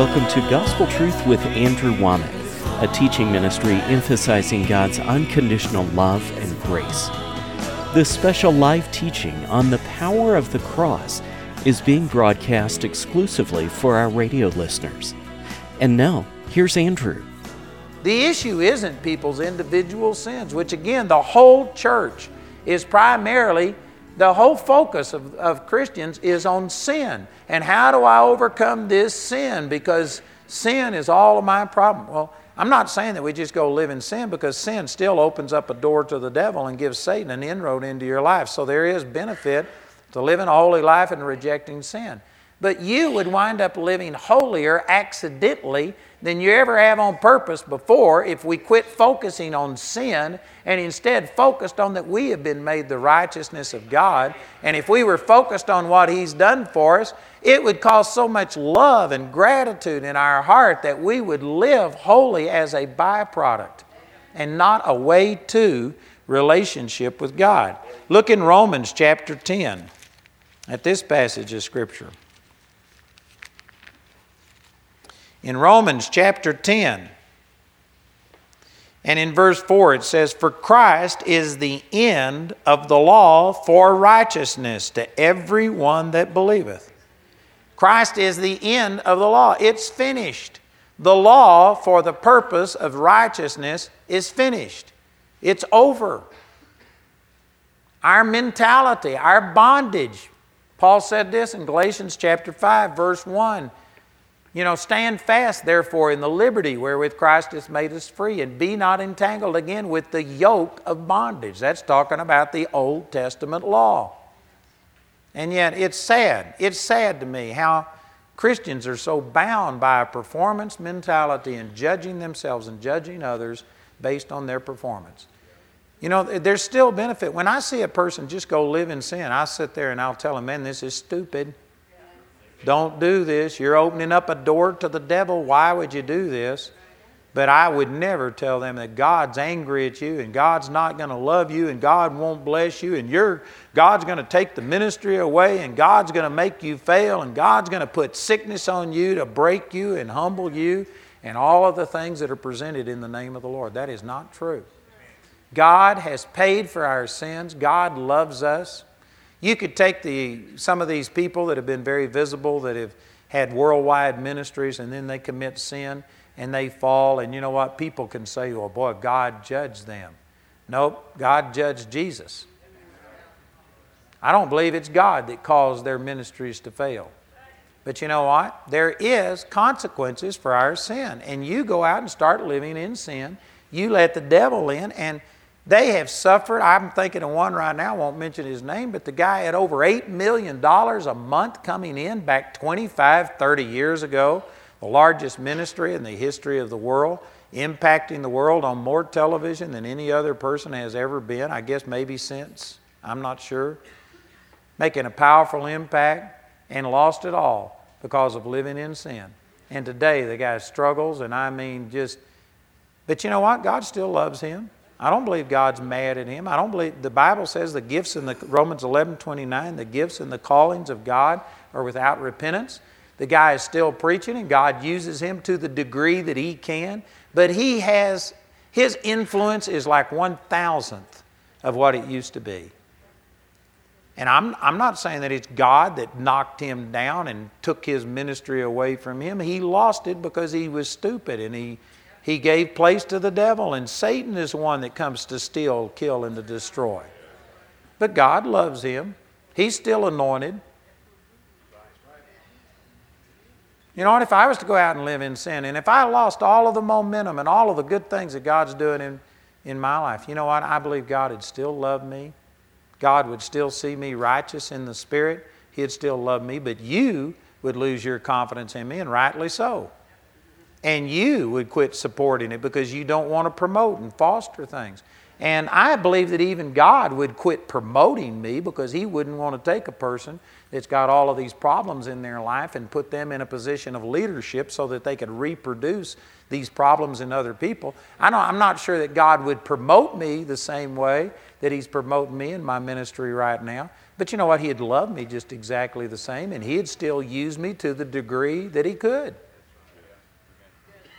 welcome to Gospel Truth with Andrew Womack, a teaching ministry emphasizing God's unconditional love and grace. This special live teaching on the power of the cross is being broadcast exclusively for our radio listeners. And now, here's Andrew. The issue isn't people's individual sins, which again, the whole church is primarily, the whole focus of Christians is on sin. And how do I overcome this sin? Because sin is all of my problem. Well, I'm not saying that we just go live in sin, because sin still opens up a door to the devil and gives Satan an inroad into your life. So there is benefit to living a holy life and rejecting sin. But you would wind up living holier accidentally than you ever have on purpose before if we quit focusing on sin and instead focused on that we have been made the righteousness of God. And if we were focused on what He's done for us, it would cause so much love and gratitude in our heart that we would live holy as a byproduct and not a way to relationship with God. Look in Romans chapter 10 at this passage of Scripture. In Romans chapter 10, and in verse 4 it says, "For Christ is the end of the law for righteousness to every one that believeth." Christ is the end of the law. It's finished. The law for the purpose of righteousness is finished. It's over. Our mentality, our bondage. Paul said this in Galatians chapter 5, verse 1. Stand fast, therefore, in the liberty wherewith Christ hath made us free, and be not entangled again with the yoke of bondage. That's talking about the Old Testament law. And yet, it's sad. It's sad to me how Christians are so bound by a performance mentality and judging themselves and judging others based on their performance. There's still benefit. When I see a person just go live in sin, I sit there and I'll tell them, man, this is stupid. Don't do this. You're opening up a door to the devil. Why would you do this? But I would never tell them that God's angry at you and God's not going to love you and God won't bless you and God's going to take the ministry away and God's going to make you fail and God's going to put sickness on you to break you and humble you and all of the things that are presented in the name of the Lord. That is not true. God has paid for our sins. God loves us. You could take some of these people that have been very visible, that have had worldwide ministries, and then they commit sin and they fall. And you know what? People can say, well, boy, God judged them. Nope, God judged Jesus. I don't believe it's God that caused their ministries to fail. But you know what? There is consequences for our sin. And you go out and start living in sin. You let the devil in, and they have suffered. I'm thinking of one right now, I won't mention his name, but the guy had over $8 million a month coming in back 25, 30 years ago. The largest ministry in the history of the world, impacting the world on more television than any other person has ever been. I guess maybe since, I'm not sure. Making a powerful impact and lost it all because of living in sin. And today the guy struggles, and but you know what? God still loves him. I don't believe God's mad at him. I don't believe, the Bible says the gifts in Romans 11:29, the gifts and the callings of God are without repentance. The guy is still preaching and God uses him to the degree that He can. But his influence is like 1,000th of what it used to be. And I'm not saying that it's God that knocked him down and took his ministry away from him. He lost it because he was stupid and he gave place to the devil, and Satan is the one that comes to steal, kill, and to destroy. But God loves him. He's still anointed. You know what? If I was to go out and live in sin, and if I lost all of the momentum and all of the good things that God's doing in my life, you know what? I believe God would still love me. God would still see me righteous in the Spirit. He'd still love me, but you would lose your confidence in me, and rightly so. And you would quit supporting it because you don't want to promote and foster things. And I believe that even God would quit promoting me because He wouldn't want to take a person that's got all of these problems in their life and put them in a position of leadership so that they could reproduce these problems in other people. I'm not sure that God would promote me the same way that He's promoting me in my ministry right now. But you know what? He'd love me just exactly the same, and He'd still use me to the degree that He could.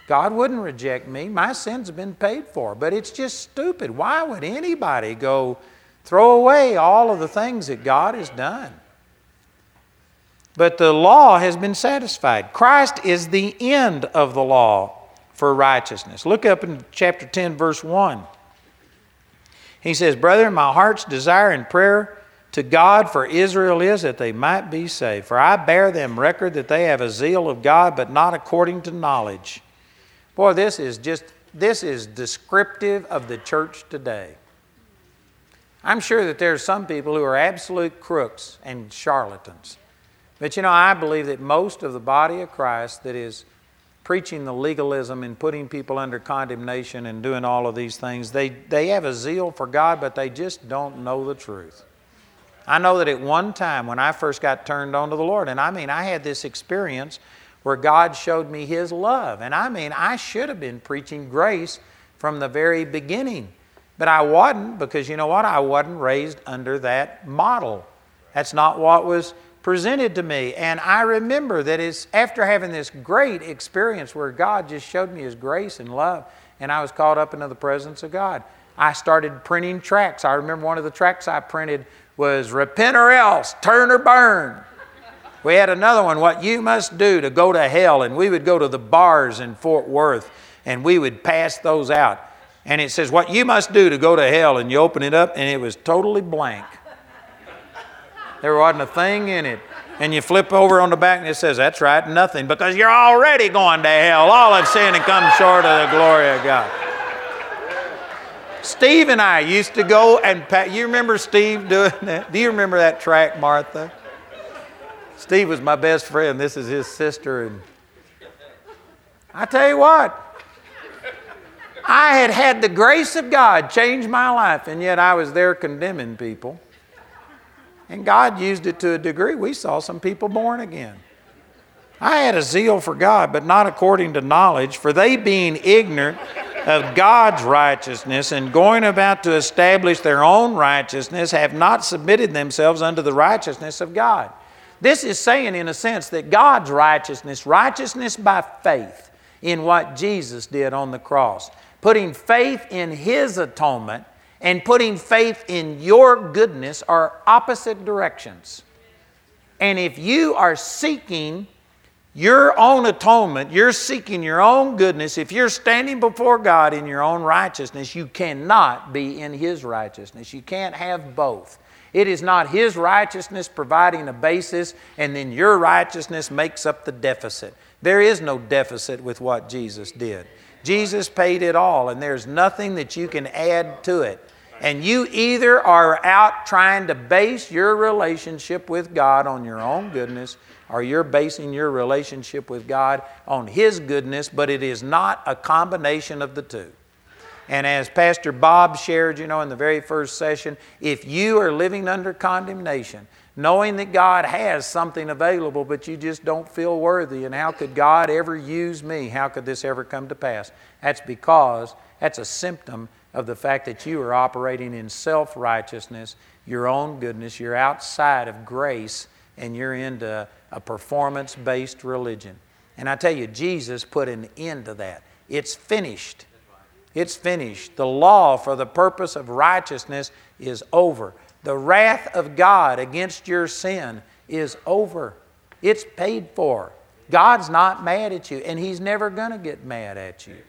God wouldn't reject me. My sins have been paid for. But it's just stupid. Why would anybody go throw away all of the things that God has done? But the law has been satisfied. Christ is the end of the law for righteousness. Look up in chapter 10, verse 1. He says, "Brethren, my heart's desire and prayer to God for Israel is that they might be saved. For I bear them record that they have a zeal of God, but not according to knowledge." Boy, this is descriptive of the church today. I'm sure that there are some people who are absolute crooks and charlatans. But I believe that most of the body of Christ that is preaching the legalism and putting people under condemnation and doing all of these things, they have a zeal for God, but they just don't know the truth. I know that at one time when I first got turned on to the Lord, and I had this experience where God showed me His love. And I should have been preaching grace from the very beginning. But I wasn't, because you know what? I wasn't raised under that model. That's not what was presented to me. And I remember that it's after having this great experience where God just showed me His grace and love, and I was caught up into the presence of God, I started printing tracts. I remember one of the tracts I printed was "Repent or else, turn or burn." We had another one, "What you must do to go to hell," and we would go to the bars in Fort Worth and we would pass those out. And it says, "What you must do to go to hell," and you open it up and it was totally blank. There wasn't a thing in it. And you flip over on the back and it says, "That's right, nothing, because you're already going to hell. All have sinned and come short of the glory of God." Steve and I used to go and you remember Steve doing that? Do you remember that track, Martha? Steve was my best friend. This is his sister. And I tell you what, I had the grace of God change my life, and yet I was there condemning people. And God used it to a degree. We saw some people born again. I had a zeal for God, but not according to knowledge, for they being ignorant of God's righteousness and going about to establish their own righteousness have not submitted themselves unto the righteousness of God. This is saying, in a sense, that God's righteousness by faith in what Jesus did on the cross, putting faith in His atonement and putting faith in your goodness are opposite directions. And if you are seeking your own atonement, you're seeking your own goodness, if you're standing before God in your own righteousness, you cannot be in His righteousness. You can't have both. It is not His righteousness providing a basis and then your righteousness makes up the deficit. There is no deficit with what Jesus did. Jesus paid it all, and there's nothing that you can add to it. And you either are out trying to base your relationship with God on your own goodness, or you're basing your relationship with God on His goodness, but it is not a combination of the two. And as Pastor Bob shared, in the very first session, if you are living under condemnation, knowing that God has something available, but you just don't feel worthy, and how could God ever use me? How could this ever come to pass? That's because that's a symptom of the fact that you are operating in self-righteousness, your own goodness. You're outside of grace, and you're into a performance-based religion. And I tell you, Jesus put an end to that. It's finished. It's finished. The law for the purpose of righteousness is over. The wrath of God against your sin is over. It's paid for. God's not mad at you, and He's never going to get mad at you.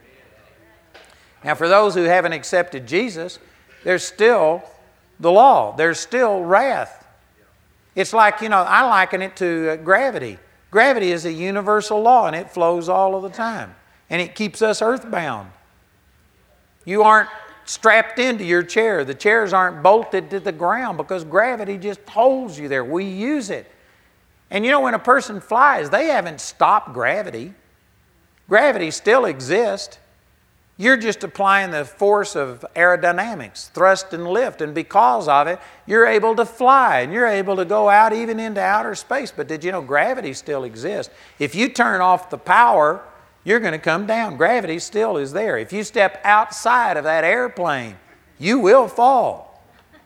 Now, for those who haven't accepted Jesus, there's still the law. There's still wrath. It's like, I liken it to gravity. Gravity is a universal law, and it flows all of the time. And it keeps us earthbound. You aren't strapped into your chair. The chairs aren't bolted to the ground because gravity just holds you there. We use it. And when a person flies, they haven't stopped gravity. Gravity still exists. You're just applying the force of aerodynamics, thrust and lift, and because of it, you're able to fly, and you're able to go out even into outer space. But did you know gravity still exists? If you turn off the power, you're going to come down. Gravity still is there. If you step outside of that airplane, you will fall.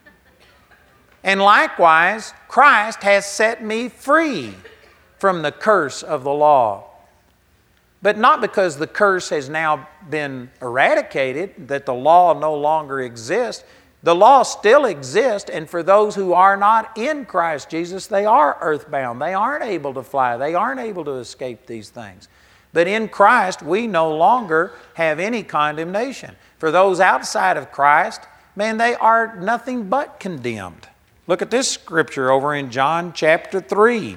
And likewise, Christ has set me free from the curse of the law. But not because the curse has now been eradicated, that the law no longer exists. The law still exists, and for those who are not in Christ Jesus, they are earthbound. They aren't able to fly. They aren't able to escape these things. But in Christ, we no longer have any condemnation. For those outside of Christ, man, they are nothing but condemned. Look at this scripture over in John chapter 3.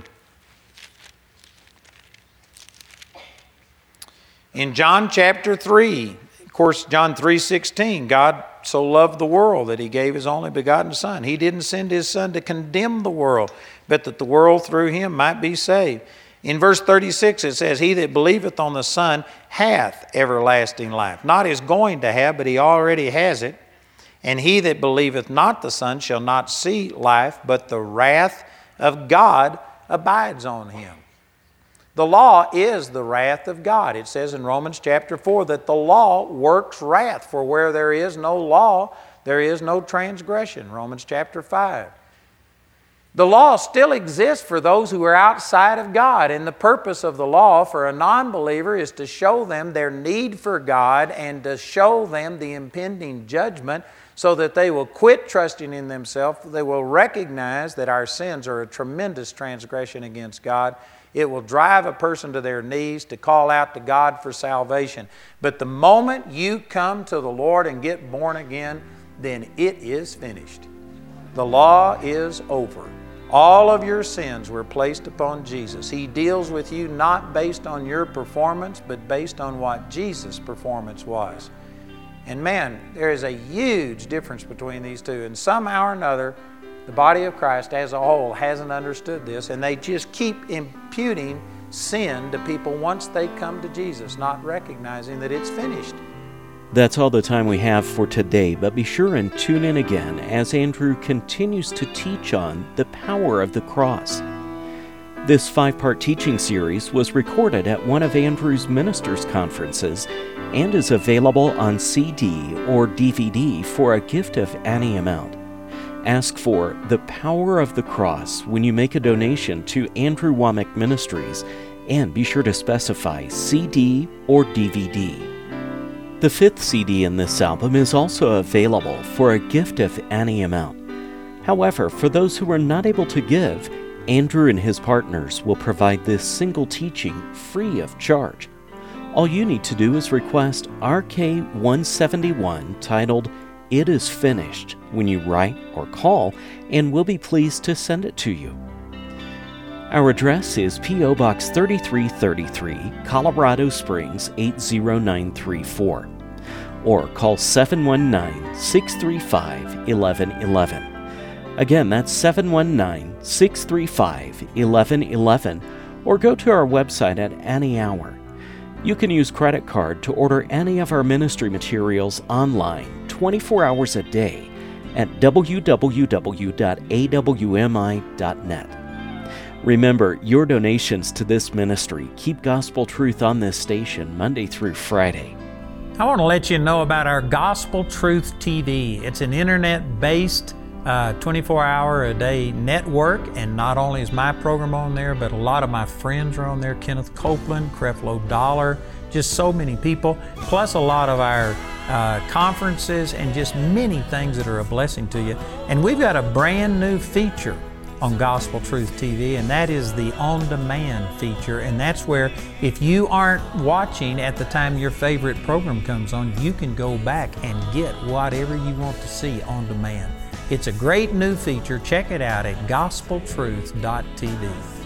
In John chapter 3, of course, John 3:16, God so loved the world that He gave His only begotten Son. He didn't send His Son to condemn the world, but that the world through Him might be saved. In verse 36 it says, He that believeth on the Son hath everlasting life. Not is going to have, but he already has it. And he that believeth not the Son shall not see life, but the wrath of God abides on him. The law is the wrath of God. It says in Romans chapter 4 that the law works wrath, for where there is no law, there is no transgression. Romans chapter 5. The law still exists for those who are outside of God, and the purpose of the law for a non-believer is to show them their need for God and to show them the impending judgment so that they will quit trusting in themselves. They will recognize that our sins are a tremendous transgression against God. It will drive a person to their knees to call out to God for salvation. But the moment you come to the Lord and get born again, then it is finished. The law is over. All of your sins were placed upon Jesus. He deals with you not based on your performance, but based on what Jesus' performance was. And man, there is a huge difference between these two. And somehow or another, the body of Christ as a whole hasn't understood this, and they just keep imputing sin to people once they come to Jesus, not recognizing that it's finished. That's all the time we have for today, but be sure and tune in again as Andrew continues to teach on the power of the cross. This 5-part teaching series was recorded at one of Andrew's ministers' conferences and is available on CD or DVD for a gift of any amount. Ask for The Power of the Cross when you make a donation to Andrew Wommack Ministries, and be sure to specify CD or DVD. The 5th CD in this album is also available for a gift of any amount. However, for those who are not able to give, Andrew and his partners will provide this single teaching free of charge. All you need to do is request RK-171 titled It Is Finished when you write or call, and we'll be pleased to send it to you. Our address is P.O. Box 3333, Colorado Springs 80934, or call 719-635-1111. Again, that's 719-635-1111, or go to our website at any hour. You can use credit card to order any of our ministry materials online 24 hours a day at www.awmi.net. Remember, your donations to this ministry keep gospel truth on this station Monday through Friday. I want to let you know about our Gospel Truth TV. It's an internet-based 24-hour-a-day network, and not only is my program on there, but a lot of my friends are on there. Kenneth Copeland, Creflo Dollar, just so many people, plus a lot of our conferences and just many things that are a blessing to you. And we've got a brand new feature on Gospel Truth TV, and that is the on-demand feature. And that's where if you aren't watching at the time your favorite program comes on, you can go back and get whatever you want to see on demand. It's a great new feature. Check it out at gospeltruth.tv.